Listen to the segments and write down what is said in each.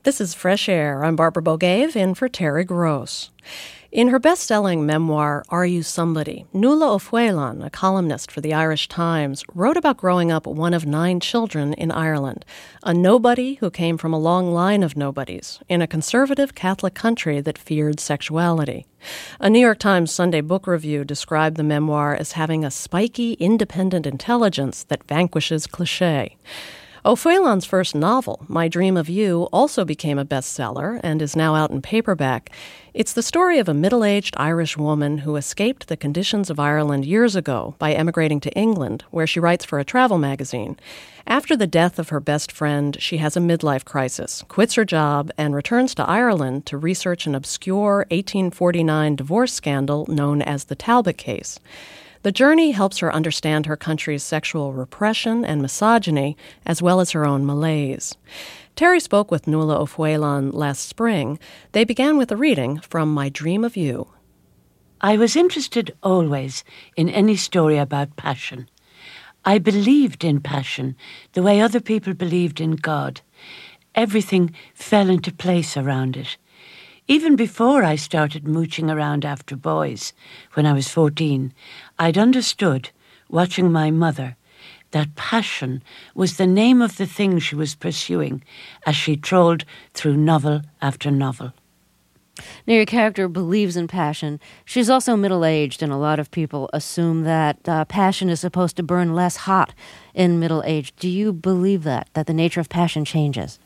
This is Fresh Air. I'm Barbara Bogave, in for Terry Gross. In her best-selling memoir, Are You Somebody?, Nuala O'Fwélán, a columnist for the Irish Times, wrote about growing up one of 9 children in Ireland, a nobody who came from a long line of nobodies, in a conservative Catholic country that feared sexuality. A New York Times Sunday Book Review described the memoir as having a spiky, independent intelligence that vanquishes cliché. O'Fwélán's first novel, My Dream of You, also became a bestseller and is now out in paperback. It's the story of a middle-aged Irish woman who escaped the conditions of Ireland years ago by emigrating to England, where she writes for a travel magazine. After the death of her best friend, she has a midlife crisis, quits her job, and returns to Ireland to research an obscure 1849 divorce scandal known as the Talbot case. The journey helps her understand her country's sexual repression and misogyny, as well as her own malaise. Terry spoke with Nuala O'Fwélán last spring. They began with a reading from My Dream of You. I was interested always in any story about passion. I believed in passion the way other people believed in God. Everything fell into place around it. Even before I started mooching around after boys, when I was 14, I'd understood, watching my mother, that passion was the name of the thing she was pursuing as she trolled through novel after novel. Now, your character believes in passion. She's also middle-aged, and a lot of people assume that passion is supposed to burn less hot in middle age. Do you believe that the nature of passion changes?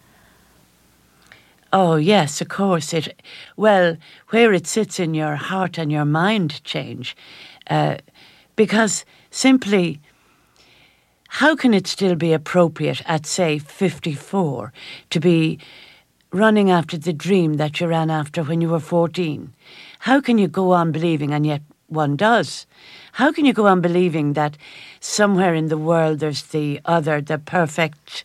Oh, yes, of course. Where it sits in your heart and your mind change. Because simply, how can it still be appropriate at, say, 54 to be running after the dream that you ran after when you were 14? How can you go on believing, and yet one does? How can you go on believing that somewhere in the world there's the other, the perfect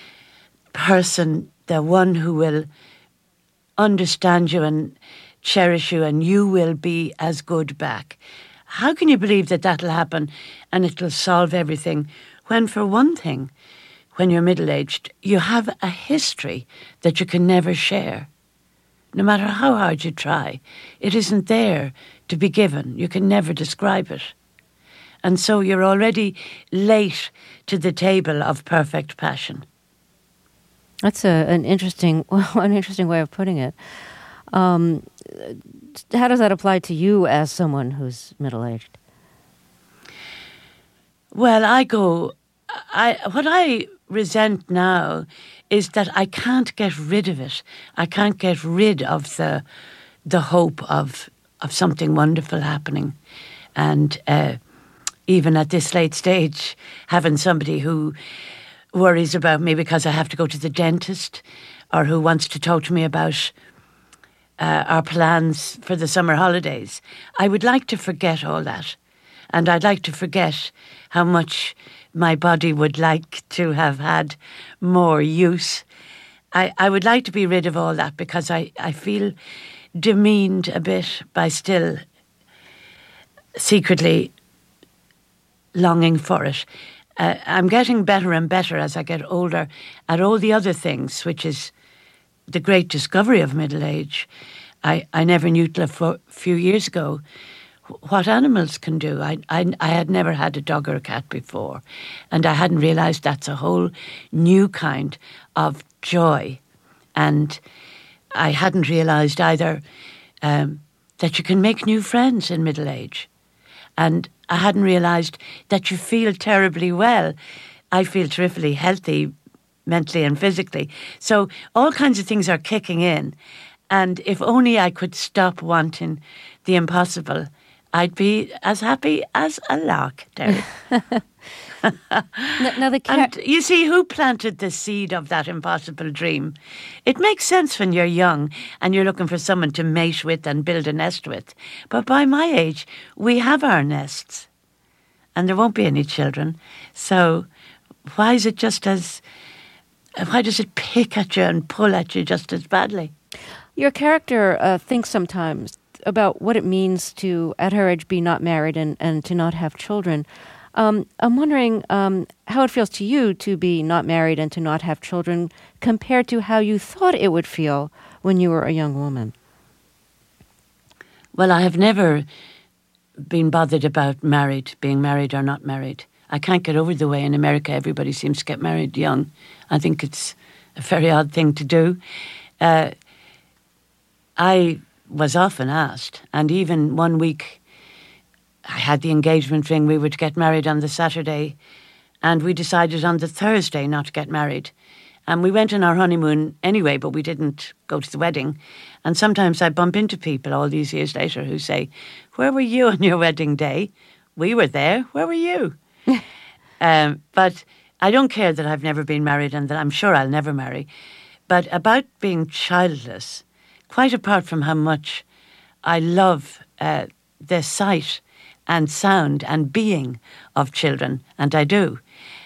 person, the one who will understand you and cherish you, and you will be as good back? How can you believe that that'll happen and it'll solve everything when, for one thing, when you're middle-aged, you have a history that you can never share? No matter how hard you try, it isn't there to be given. You can never describe it. And so you're already late to the table of perfect passion. That's an interesting way of putting it. How does that apply to you as someone who's middle-aged? Well, what I resent now is that I can't get rid of it. I can't get rid of the hope of something wonderful happening. And even at this late stage, having somebody who worries about me because I have to go to the dentist, or who wants to talk to me about our plans for the summer holidays. I would like to forget all that. And I'd like to forget how much my body would like to have had more use. I would like to be rid of all that, because I feel demeaned a bit by still secretly longing for it. I'm getting better and better as I get older at all the other things, which is the great discovery of middle age. I never knew till a few years ago what animals can do. I had never had a dog or a cat before, and I hadn't realised that's a whole new kind of joy. And I hadn't realised either that you can make new friends in middle age. And I hadn't realised that you feel terribly well. I feel terrifically healthy, mentally and physically. So all kinds of things are kicking in. And if only I could stop wanting the impossible, I'd be as happy as a lark, Terry. And you see, who planted the seed of that impossible dream? It makes sense when you're young and you're looking for someone to mate with and build a nest with. But by my age, we have our nests. And there won't be any children. So why does it pick at you and pull at you just as badly? Your character thinks sometimes about what it means to, at her age, be not married and to not have children. I'm wondering how it feels to you to be not married and to not have children compared to how you thought it would feel when you were a young woman. Well, I have never been bothered about being married or not married. I can't get over the way in America everybody seems to get married young. I think it's a very odd thing to do. I was often asked, and even one week I had the engagement ring. We were to get married on the Saturday, and we decided on the Thursday not to get married. And we went on our honeymoon anyway, but we didn't go to the wedding. And sometimes I bump into people all these years later who say, "Where were you on your wedding day? We were there. Where were you?" But I don't care that I've never been married and that I'm sure I'll never marry. But about being childless, quite apart from how much I love the sight and sound and being of children, and I do,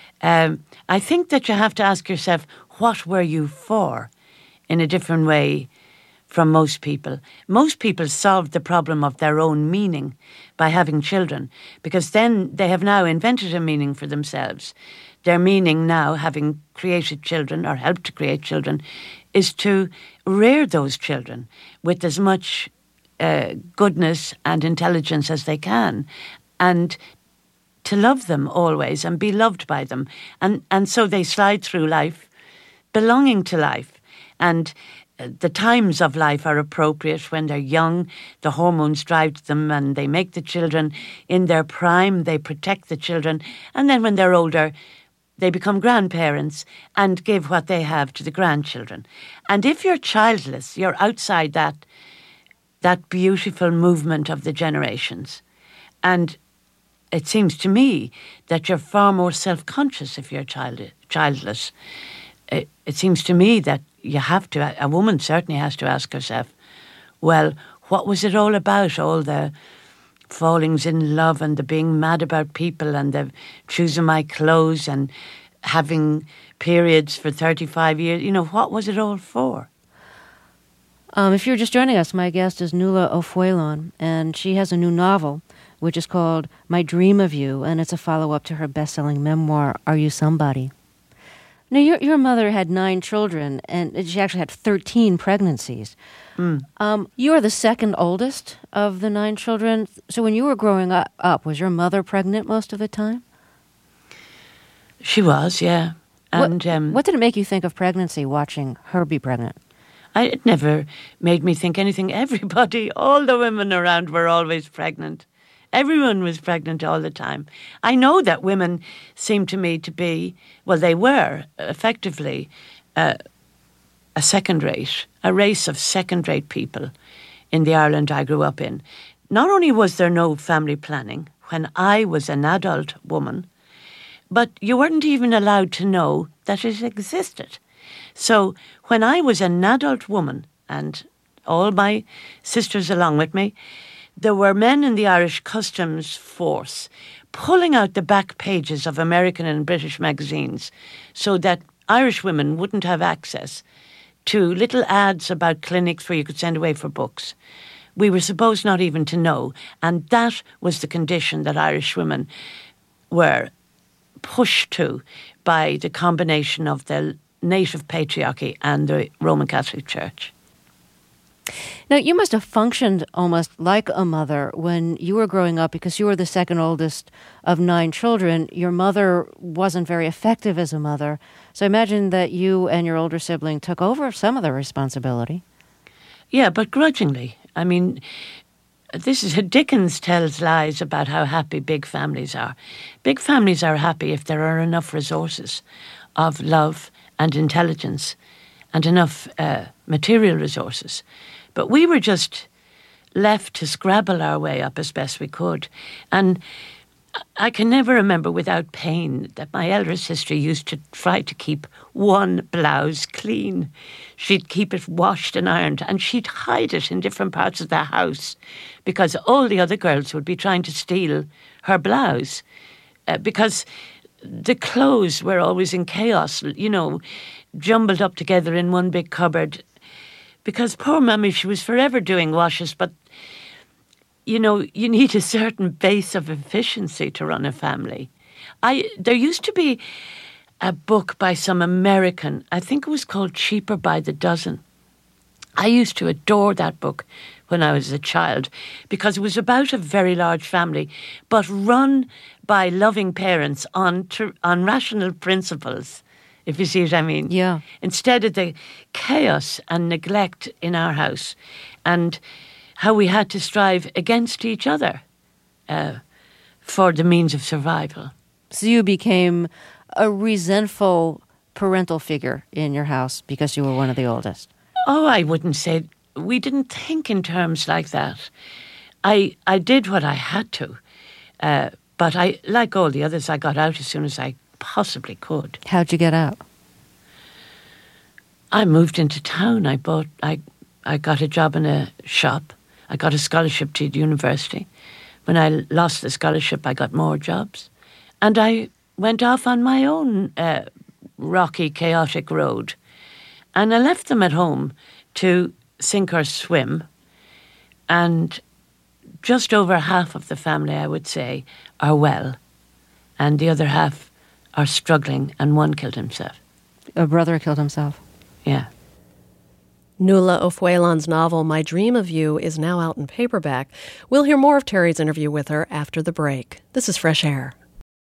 I think that you have to ask yourself, what were you for, in a different way from most people. Most people solve the problem of their own meaning by having children, because then they have now invented a meaning for themselves. Their meaning now, having created children or helped to create children, is to rear those children with as much goodness and intelligence as they can, and to love them always and be loved by them. And so they slide through life belonging to life. And the times of life are appropriate. When they're young, the hormones drive them and they make the children. In their prime, they protect the children. And then when they're older, they become grandparents and give what they have to the grandchildren. And if you're childless, you're outside that beautiful movement of the generations. And it seems to me that you're far more self-conscious if you're childless. It seems to me that a woman certainly has to ask herself, well, what was it all about? All the fallings in love and the being mad about people and the choosing my clothes and having periods for 35 years. You know, what was it all for? If you're just joining us, my guest is Nuala O'Fwélán, and she has a new novel, which is called My Dream of You, and it's a follow-up to her best-selling memoir, Are You Somebody? Now, your mother had 9 children, and she actually had 13 pregnancies. You are the second oldest of the 9 children. So when you were growing up, was your mother pregnant most of the time? She was, yeah. And what did it make you think of pregnancy, watching her be pregnant? It never made me think anything. Everybody, all the women around were always pregnant. Everyone was pregnant all the time. I know that women seem to me to be, well, they were effectively a race of second-rate people in the Ireland I grew up in. Not only was there no family planning when I was an adult woman, but you weren't even allowed to know that it existed. So when I was an adult woman, and all my sisters along with me, there were men in the Irish Customs Force pulling out the back pages of American and British magazines so that Irish women wouldn't have access to little ads about clinics where you could send away for books. We were supposed not even to know, and that was the condition that Irish women were pushed to by the combination of the native patriarchy and the Roman Catholic Church. Now, you must have functioned almost like a mother when you were growing up, because you were the second oldest of 9 children. Your mother wasn't very effective as a mother. So I imagine that you and your older sibling took over some of the responsibility. Yeah, but grudgingly. I mean, Dickens tells lies about how happy big families are. Big families are happy if there are enough resources of love and intelligence and enough material resources. But we were just left to scrabble our way up as best we could. And I can never remember without pain that my elder sister used to try to keep one blouse clean. She'd keep it washed and ironed, and she'd hide it in different parts of the house because all the other girls would be trying to steal her blouse because the clothes were always in chaos, you know, jumbled up together in one big cupboard. Because poor Mummy, she was forever doing washes, but, you know, you need a certain base of efficiency to run a family. There used to be a book by some American, I think it was called Cheaper by the Dozen. I used to adore that book when I was a child because it was about a very large family, but run by loving parents on rational principles, if you see what I mean. Yeah. Instead of the chaos and neglect in our house and how we had to strive against each other for the means of survival. So you became a resentful parental figure in your house because you were one of the oldest. Oh, I wouldn't say. We didn't think in terms like that. I did what I had to. But I, like all the others, I got out as soon as I possibly could. How'd you get out? I moved into town. I got a job in a shop. I got a scholarship to the university. When I lost the scholarship, I got more jobs. And I went off on my own rocky, chaotic road. And I left them at home to sink or swim. And just over half of the family, I would say, are well. And the other half are struggling, and one killed himself. A brother killed himself. Yeah. Nuala O'Phelan's novel, My Dream of You, is now out in paperback. We'll hear more of Terry's interview with her after the break. This is Fresh Air.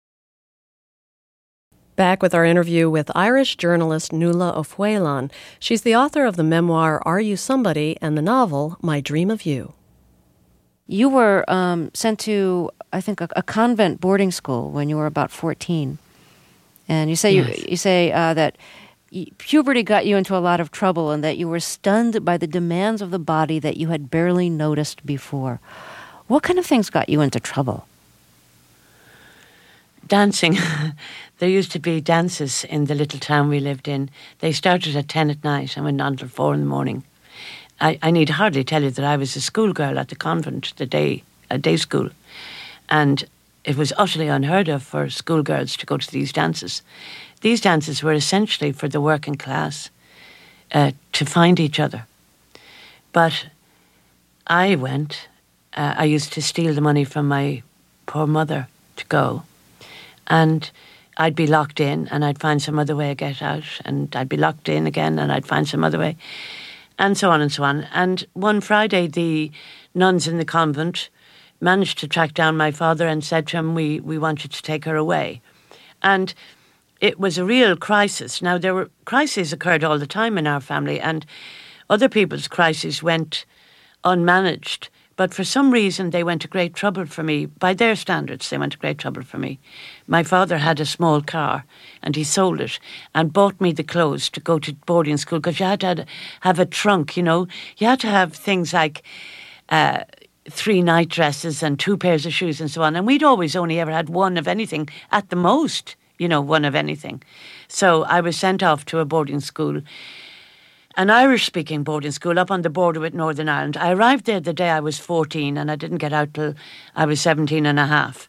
Back with our interview with Irish journalist Nuala O'Phelan. She's the author of the memoir Are You Somebody and the novel My Dream of You. You were sent to, I think, a convent boarding school when you were about 14. And you say Yes. that puberty got you into a lot of trouble and that you were stunned by the demands of the body that you had barely noticed before. What kind of things got you into trouble? Dancing. There used to be dances in the little town we lived in. They started at 10 at night and went on till 4 in the morning. I need hardly tell you that I was a schoolgirl at the convent, a day school. And it was utterly unheard of for schoolgirls to go to these dances. These dances were essentially for the working class to find each other. But I went. I used to steal the money from my poor mother to go. And I'd be locked in and I'd find some other way to get out. And I'd be locked in again and I'd find some other way. And so on and so on. And one Friday, the nuns in the convent managed to track down my father and said to him, we want you to take her away. And it was a real crisis. Now, crises occurred all the time in our family, and other people's crises went unmanaged. But for some reason, they went to great trouble for me. By their standards, they went to great trouble for me. My father had a small car, and he sold it and bought me the clothes to go to boarding school, because you had to have a trunk, you know. You had to have things like 3 night dresses and 2 pairs of shoes and so on. And we'd always only ever had one of anything, at the most, you know, one of anything. So I was sent off to a boarding school, an Irish-speaking boarding school up on the border with Northern Ireland. I arrived there the day I was 14 and I didn't get out till I was 17 and a half.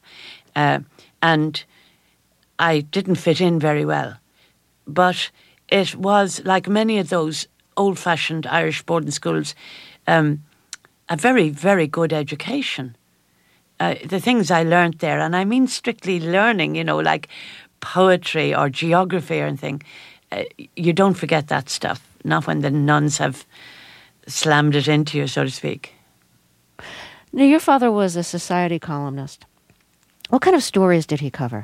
And I didn't fit in very well. But it was, like many of those old-fashioned Irish boarding schools, a very, very good education. The things I learnt there, and I mean strictly learning, you know, like poetry or geography or anything, you don't forget that stuff. Not when the nuns have slammed it into you, so to speak. Now, your father was a society columnist. What kind of stories did he cover?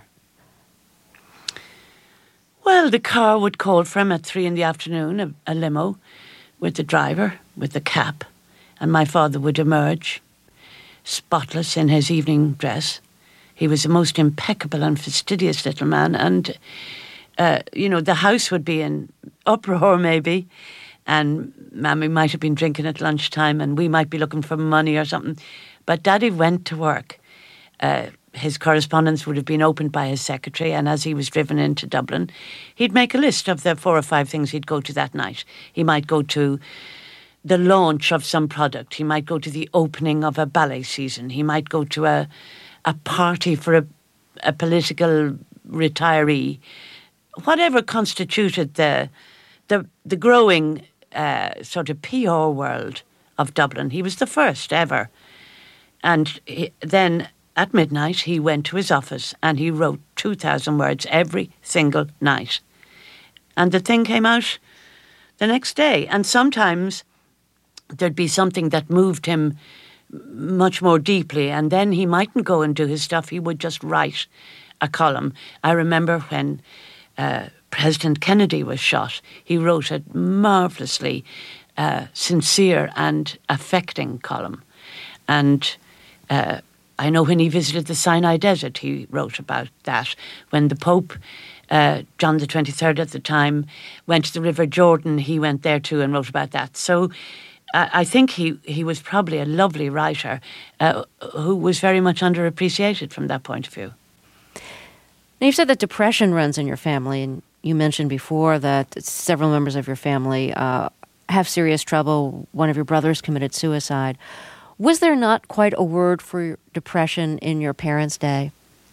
Well, the car would call for him at 3 in the afternoon, a limo, with the driver, with the cap, and my father would emerge, spotless in his evening dress. He was a most impeccable and fastidious little man, and you know, the house would be in uproar maybe, and Mammy might have been drinking at lunchtime and we might be looking for money or something. But Daddy went to work. His correspondence would have been opened by his secretary, and as he was driven into Dublin, he'd make a list of the 4 or 5 things he'd go to that night. He might go to the launch of some product. He might go to the opening of a ballet season. He might go to a party for a political retiree. Whatever constituted the growing sort of PR world of Dublin, he was the first ever. And then at midnight, he went to his office and he wrote 2,000 words every single night. And the thing came out the next day. And sometimes there'd be something that moved him much more deeply, and then he mightn't go and do his stuff. He would just write a column. I remember when President Kennedy was shot, he wrote a marvellously sincere and affecting column. And I know when he visited the Sinai Desert, he wrote about that. When the Pope, John the 23rd at the time, went to the River Jordan, he went there too and wrote about that. So I think he was probably a lovely writer who was very much underappreciated from that point of view. Now, you've said that depression runs in your family, and you mentioned before that several members of your family have serious trouble. One of your brothers committed suicide. Was there not quite a word for depression in your parents' day?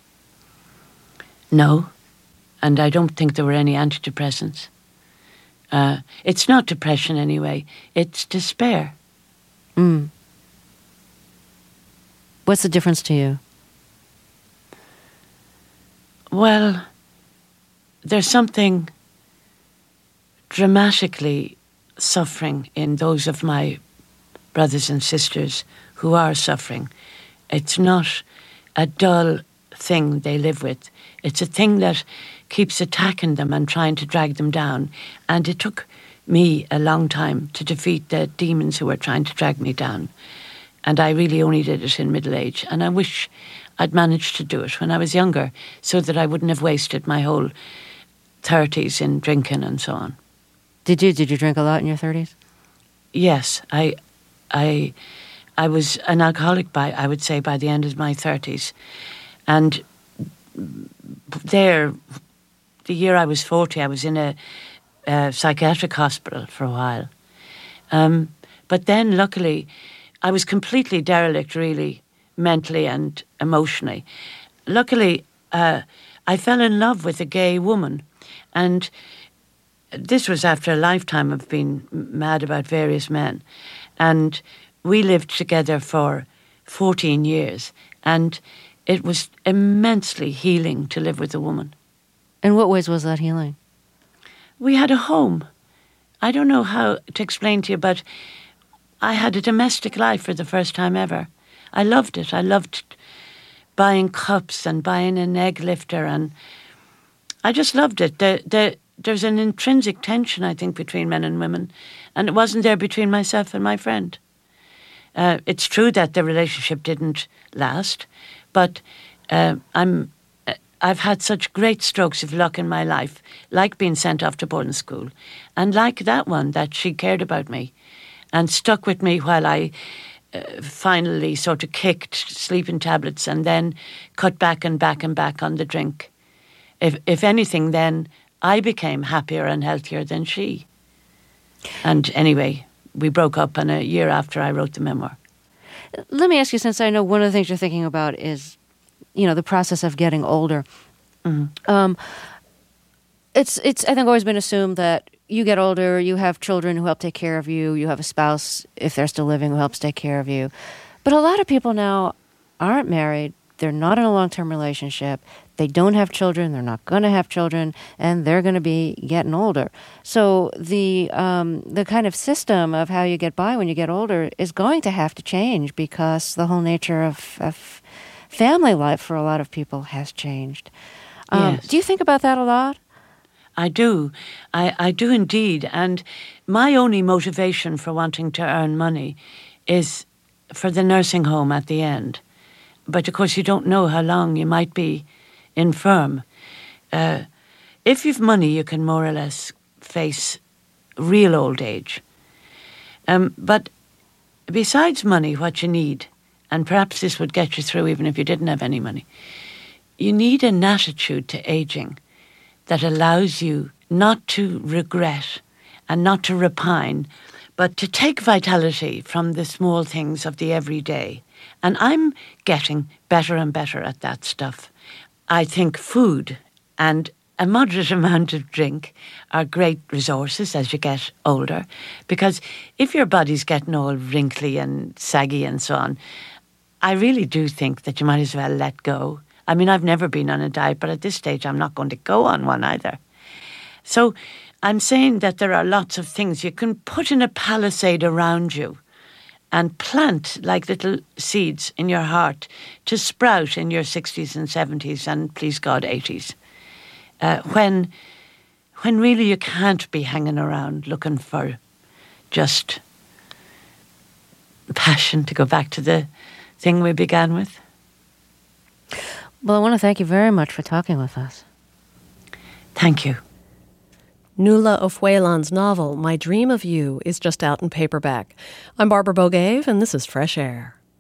No, and I don't think there were any antidepressants. It's not depression anyway, it's despair. What's the difference to you? Well, there's something dramatically suffering in those of my brothers and sisters who are suffering. It's not a dull thing they live with. It's a thing that keeps attacking them and trying to drag them down. And it took me a long time to defeat the demons who were trying to drag me down. And I really only did it in middle age. And I wish I'd managed to do it when I was younger so that I wouldn't have wasted my whole 30s in drinking and so on. Did you drink a lot in your 30s? Yes, I was an alcoholic I would say by the end of my 30s. And there, the year I was 40, I was in a psychiatric hospital for a while. But then, luckily, I was completely derelict, really, mentally and emotionally. Luckily, I fell in love with a gay woman. And this was after a lifetime of being mad about various men. And we lived together for 14 years. And it was immensely healing to live with a woman. In what ways was that healing? We had a home. I don't know how to explain to you, but I had a domestic life for the first time ever. I loved it. I loved buying cups and buying an egg lifter, and I just loved it. There's an intrinsic tension, I think, between men and women, and it wasn't there between myself and my friend. It's true that the relationship didn't last, but I've had such great strokes of luck in my life, like being sent off to boarding school, and like that one, that she cared about me and stuck with me while I finally sort of kicked sleeping tablets and then cut back and back and back on the drink. If anything, then I became happier and healthier than she. And anyway, we broke up, and a year after I wrote the memoir. Let me ask you, since I know one of the things you're thinking about is, the process of getting older. Mm-hmm. It's I think always been assumed that you get older, you have children who help take care of you, you have a spouse, if they're still living, who helps take care of you. But a lot of people now aren't married, they're not in a long-term relationship, they don't have children, they're not going to have children, and they're going to be getting older. So the kind of system of how you get by when you get older is going to have to change, because the whole nature of family life for a lot of people has changed. Yes. Do you think about that a lot? I do. I do indeed. And my only motivation for wanting to earn money is for the nursing home at the end. But of course, you don't know how long you might be infirm. If you've money, you can more or less face real old age. But besides money, what you need, and perhaps this would get you through even if you didn't have any money, you need an attitude to aging that allows you not to regret and not to repine, but to take vitality from the small things of the everyday. And I'm getting better and better at that stuff. I think food and a moderate amount of drink are great resources as you get older, because if your body's getting all wrinkly and saggy and so on, I really do think that you might as well let go. I mean, I've never been on a diet, but at this stage, I'm not going to go on one either. So I'm saying that there are lots of things you can put in a palisade around you and plant like little seeds in your heart to sprout in your 60s and 70s and, please God, 80s. When really you can't be hanging around looking for just passion, to go back to the thing we began with. Well, I want to thank you very much for talking with us. Thank you. Nuala O'Whalan's novel, My Dream of You, is just out in paperback. I'm Barbara Bogaev, and this is Fresh Air.